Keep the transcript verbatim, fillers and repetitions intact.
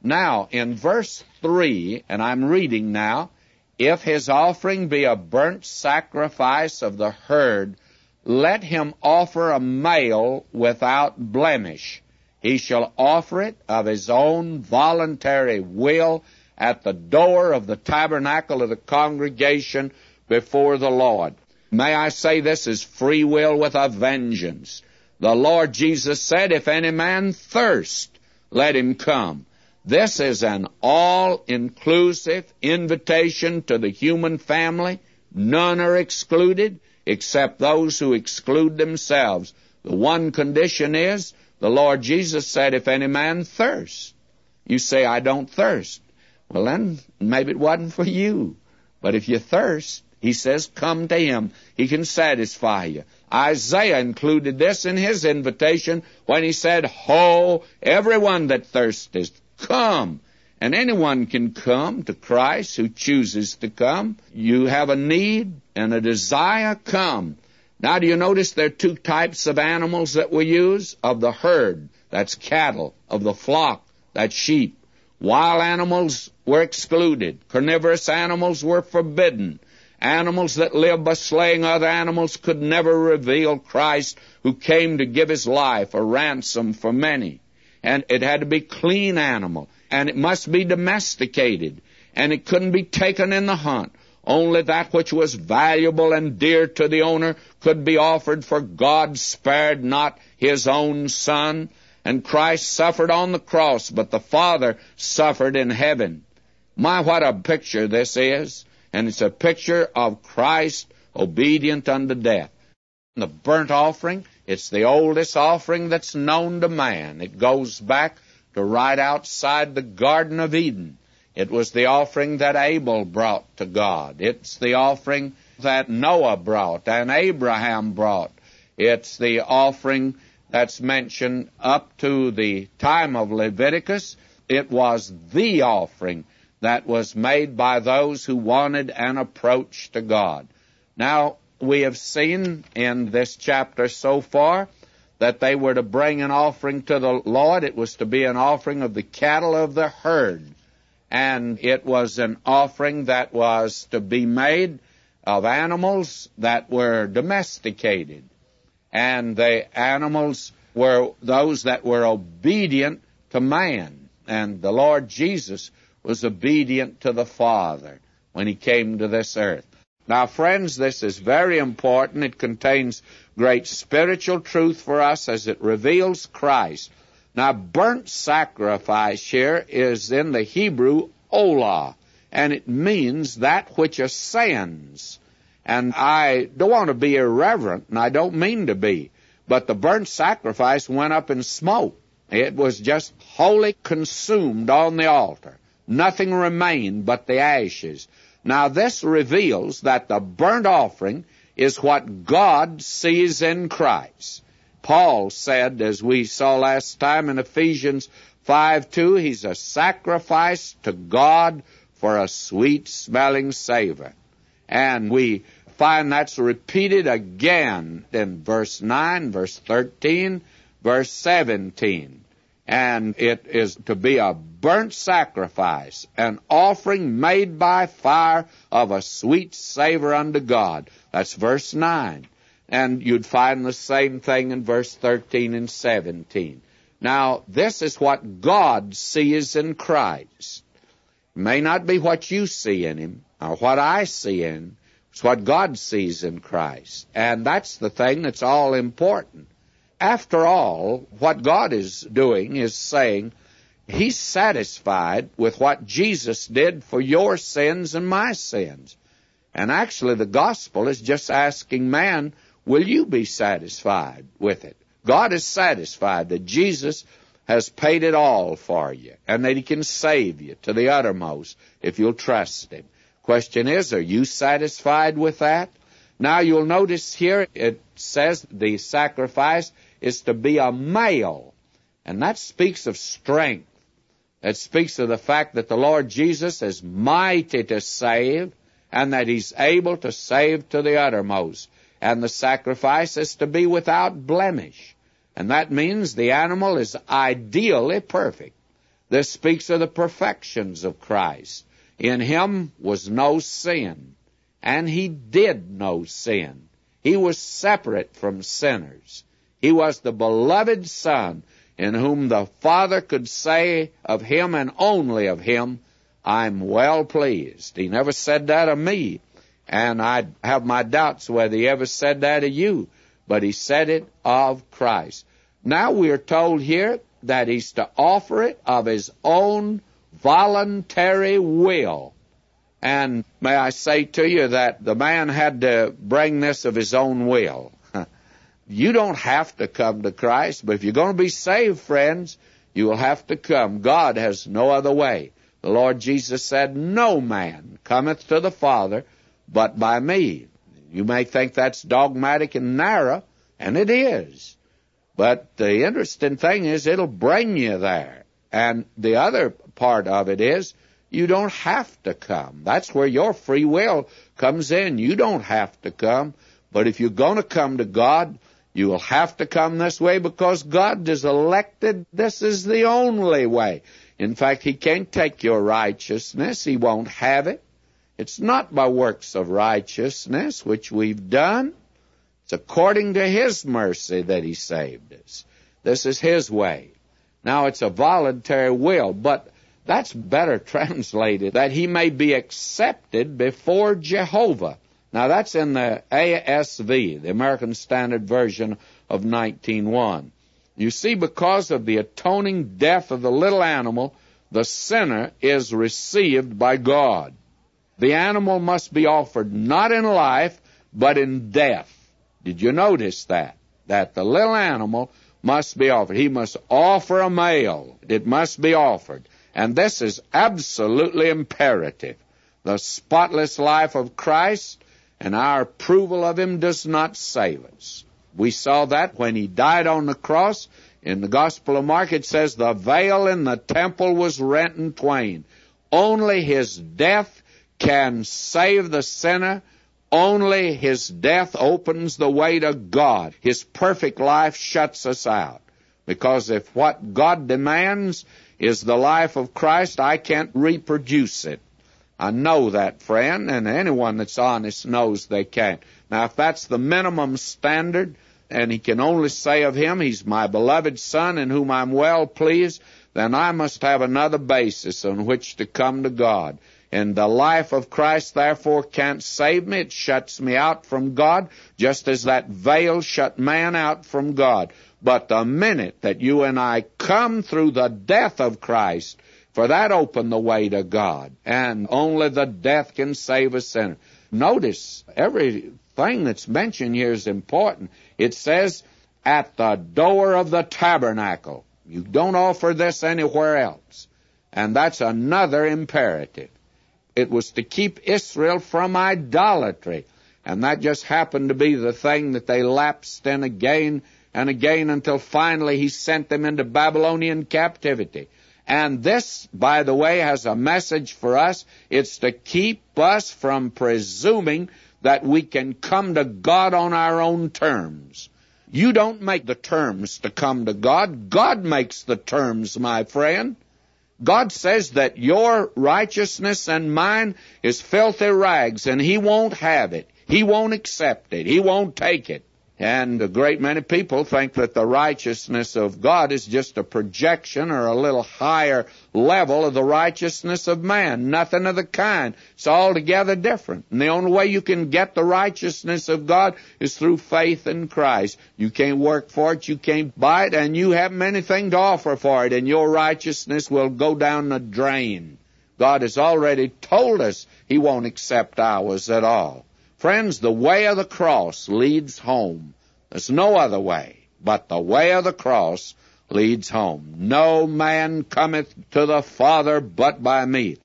Now, in verse three, and I'm reading now, if his offering be a burnt sacrifice of the herd, let him offer a male without blemish. He shall offer it of his own voluntary will at the door of the tabernacle of the congregation before the Lord. May I say, this is free will with a vengeance. The Lord Jesus said, if any man thirst, let him come. This is an all-inclusive invitation to the human family. None are excluded except those who exclude themselves. The one condition is, the Lord Jesus said, if any man thirst. You say, I don't thirst. Well, then, maybe it wasn't for you. But if you thirst, he says, come to him. He can satisfy you. Isaiah included this in his invitation when he said, ho, everyone that thirsteth, come. And anyone can come to Christ who chooses to come. You have a need and a desire, come. Now, do you notice there are two types of animals that we use? Of the herd, that's cattle. Of the flock, that's sheep. Wild animals were excluded. Carnivorous animals were forbidden. Animals that live by slaying other animals could never reveal Christ, who came to give his life a ransom for many. And it had to be clean animal, and it must be domesticated, and it couldn't be taken in the hunt. Only that which was valuable and dear to the owner could be offered, for God spared not his own Son. And Christ suffered on the cross, but the Father suffered in heaven. My, what a picture this is. And it's a picture of Christ obedient unto death. The burnt offering, it's the oldest offering that's known to man. It goes back to right outside the Garden of Eden. It was the offering that Abel brought to God. It's the offering that Noah brought and Abraham brought. It's the offering that's mentioned up to the time of Leviticus. It was the offering that was made by those who wanted an approach to God. Now, we have seen in this chapter so far that they were to bring an offering to the Lord. It was to be an offering of the cattle of the herd. And it was an offering that was to be made of animals that were domesticated. And the animals were those that were obedient to man. And the Lord Jesus was obedient to the Father when he came to this earth. Now, friends, this is very important. It contains great spiritual truth for us as it reveals Christ. Now, burnt sacrifice here is in the Hebrew olah, and it means that which ascends. And I don't want to be irreverent, and I don't mean to be, but the burnt sacrifice went up in smoke. It was just wholly consumed on the altar. Nothing remained but the ashes. Now, this reveals that the burnt offering is what God sees in Christ. Paul said, as we saw last time in Ephesians five two, he's a sacrifice to God for a sweet-smelling savor. And we find that's repeated again in verse nine, verse thirteen, verse seventeen. And it is to be a burnt sacrifice, an offering made by fire of a sweet savor unto God. That's verse nine. And you'd find the same thing in verse thirteen and seventeen. Now, this is what God sees in Christ. It may not be what you see in him or what I see in him. It's what God sees in Christ. And that's the thing that's all important. After all, what God is doing is saying he's satisfied with what Jesus did for your sins and my sins. And actually, the gospel is just asking man, will you be satisfied with it? God is satisfied that Jesus has paid it all for you and that he can save you to the uttermost if you'll trust him. Question is, are you satisfied with that? Now, you'll notice here it says the sacrifice is to be a male, and that speaks of strength. It speaks of the fact that the Lord Jesus is mighty to save and that he's able to save to the uttermost. And the sacrifice is to be without blemish. And that means the animal is ideally perfect. This speaks of the perfections of Christ. In him was no sin, and he did no sin. He was separate from sinners. He was the beloved Son, in whom the Father could say of him and only of him, I'm well pleased. He never said that of me, and I have my doubts whether he ever said that of you, but he said it of Christ. Now we are told here that he's to offer it of his own voluntary will. And may I say to you that the man had to bring this of his own will. You don't have to come to Christ, but if you're going to be saved, friends, you will have to come. God has no other way. The Lord Jesus said, no man cometh to the Father but by me. You may think that's dogmatic and narrow, and it is. But the interesting thing is it'll bring you there. And the other part of it is you don't have to come. That's where your free will comes in. You don't have to come. But if you're going to come to God, you will have to come this way because God is elected. This is the only way. In fact, he can't take your righteousness. He won't have it. It's not by works of righteousness which we've done. It's according to his mercy that he saved us. This is his way. Now, it's a voluntary will, but that's better translated, that he may be accepted before Jehovah. Now, that's in the A S V, the American Standard Version of nineteen one. You see, because of the atoning death of the little animal, the sinner is received by God. The animal must be offered not in life, but in death. Did you notice that? That the little animal must be offered. He must offer a male. It must be offered. And this is absolutely imperative. The spotless life of Christ and our approval of him does not save us. We saw that when he died on the cross. In the Gospel of Mark, it says, the veil in the temple was rent in twain. Only his death can save the sinner. Only his death opens the way to God. His perfect life shuts us out. Because if what God demands is the life of Christ, I can't reproduce it. I know that, friend, and anyone that's honest knows they can't. Now, if that's the minimum standard, and he can only say of him, he's my beloved Son in whom I'm well pleased, then I must have another basis on which to come to God. And the life of Christ, therefore, can't save me. It shuts me out from God, just as that veil shut man out from God. But the minute that you and I come through the death of Christ, for that opened the way to God, and only the death can save a sinner. Notice, everything that's mentioned here is important. It says, at the door of the tabernacle. You don't offer this anywhere else. And that's another imperative. It was to keep Israel from idolatry. And that just happened to be the thing that they lapsed in again and again until finally he sent them into Babylonian captivity. And this, by the way, has a message for us. It's to keep us from presuming that we can come to God on our own terms. You don't make the terms to come to God. God makes the terms, my friend. God says that your righteousness and mine is filthy rags, and he won't have it. He won't accept it. He won't take it. And a great many people think that the righteousness of God is just a projection or a little higher level of the righteousness of man. Nothing of the kind. It's altogether different. And the only way you can get the righteousness of God is through faith in Christ. You can't work for it, you can't buy it, and you haven't anything to offer for it, and your righteousness will go down the drain. God has already told us he won't accept ours at all. Friends, the way of the cross leads home. There's no other way, but the way of the cross leads home. No man cometh to the Father but by me.